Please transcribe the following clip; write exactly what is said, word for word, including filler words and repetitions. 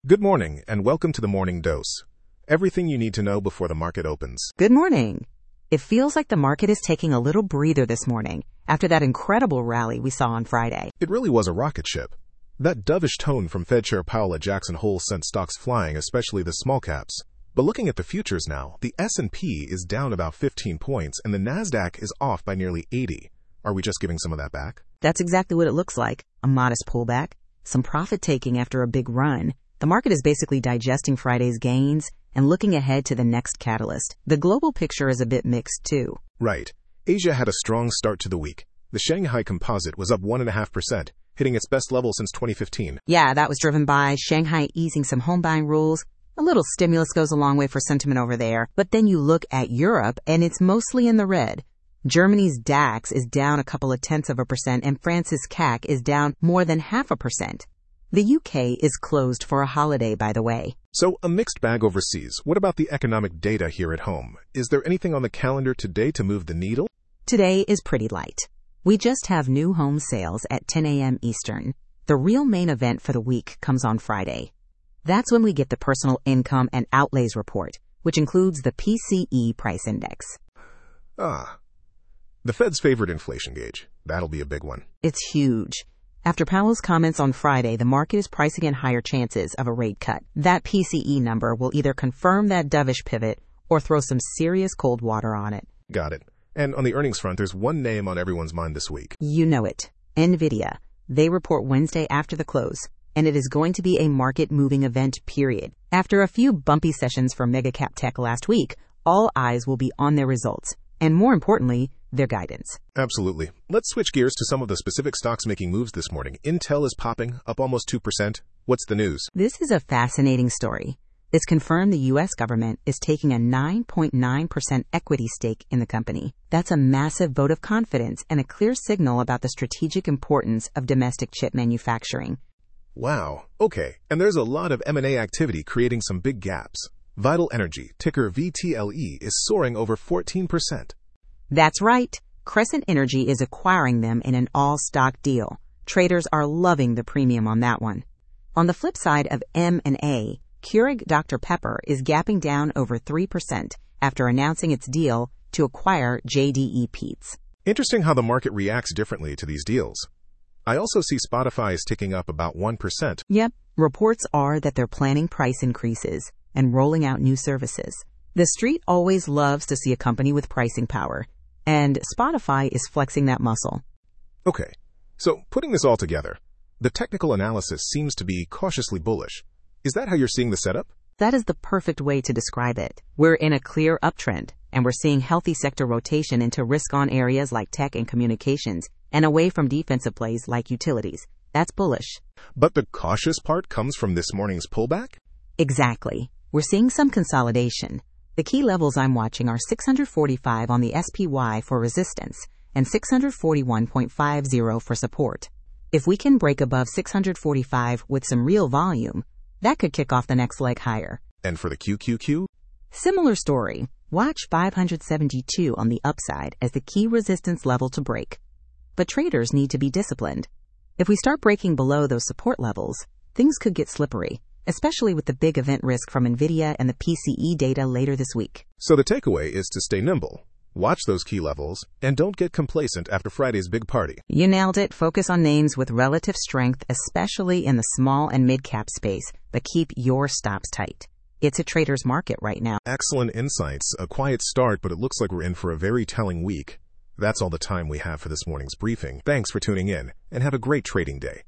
Good morning, and welcome to the Morning Dose. Everything you need to know before the market opens. Good morning. It feels like the market is taking a little breather this morning after that incredible rally we saw on Friday. It really was a rocket ship. That dovish tone from Fed Chair Powell at Jackson Hole sent stocks flying, especially the small caps. But looking at the futures now, the S and P is down about fifteen points, and the NASDAQ is off by nearly eighty. Are we just giving some of that back? That's exactly what it looks like. A modest pullback, some profit-taking after a big run. The market is basically digesting Friday's gains and looking ahead to the next catalyst. The global picture is a bit mixed, too. Right. Asia had a strong start to the week. The Shanghai Composite was up one point five percent, hitting its best level since twenty fifteen. Yeah, that was driven by Shanghai easing some home buying rules. A little stimulus goes a long way for sentiment over there. But then you look at Europe, and it's mostly in the red. Germany's DAX is down a couple of tenths of a percent, and France's C A C is down more than half a percent. The U K is closed for a holiday, by the way. So, a mixed bag overseas. What about the economic data here at home? Is there anything on the calendar today to move the needle? Today is pretty light. We just have new home sales at ten a.m. Eastern. The real main event for the week comes on Friday. That's when we get the personal income and outlays report, which includes the P C E price index. Ah. The Fed's favorite inflation gauge. That'll be a big one. It's huge. After Powell's comments on Friday, the market is pricing in higher chances of a rate cut. That P C E number will either confirm that dovish pivot or throw some serious cold water on it. Got it. And on the earnings front, there's one name on everyone's mind this week. You know it. NVIDIA. They report Wednesday after the close, and it is going to be a market-moving event, period. After a few bumpy sessions for mega-cap tech last week, all eyes will be on their results, and more importantly, their guidance. Absolutely. Let's switch gears to some of the specific stocks making moves this morning. Intel is popping, up almost two percent. What's the news? This is a fascinating story. It's confirmed the U S government is taking a nine point nine percent equity stake in the company. That's a massive vote of confidence and a clear signal about the strategic importance of domestic chip manufacturing. Wow. Okay. And there's a lot of M and A activity creating some big gaps. Vital Energy, ticker V T L E, is soaring over fourteen percent. That's right. Crescent Energy is acquiring them in an all-stock deal. Traders are loving the premium on that one. On the flip side of M and A, Keurig Doctor Pepper is gapping down over three percent after announcing its deal to acquire J D E Peet's. Interesting how the market reacts differently to these deals. I also see Spotify is ticking up about one percent. Yep. Reports are that they're planning price increases and rolling out new services. The street always loves to see a company with pricing power, and Spotify is flexing that muscle. Okay, so putting this all together, the technical analysis seems to be cautiously bullish. Is that how you're seeing the setup? That is the perfect way to describe it. We're in a clear uptrend, and we're seeing healthy sector rotation into risk-on areas like tech and communications, and away from defensive plays like utilities. That's bullish. But the cautious part comes from this morning's pullback? Exactly. We're seeing some consolidation. The key levels I'm watching are six hundred forty-five on the S P Y for resistance and six hundred forty-one point five zero for support. If we can break above six hundred forty-five with some real volume, that could kick off the next leg higher. And for the Q Q Q? Similar story. Watch five hundred seventy-two on the upside as the key resistance level to break. But traders need to be disciplined. If we start breaking below those support levels, things could get slippery, especially with the big event risk from NVIDIA and the P C E data later this week. So the takeaway is to stay nimble, watch those key levels, and don't get complacent after Friday's big party. You nailed it. Focus on names with relative strength, especially in the small and mid-cap space, but keep your stops tight. It's a trader's market right now. Excellent insights. A quiet start, but it looks like we're in for a very telling week. That's all the time we have for this morning's briefing. Thanks for tuning in, and have a great trading day.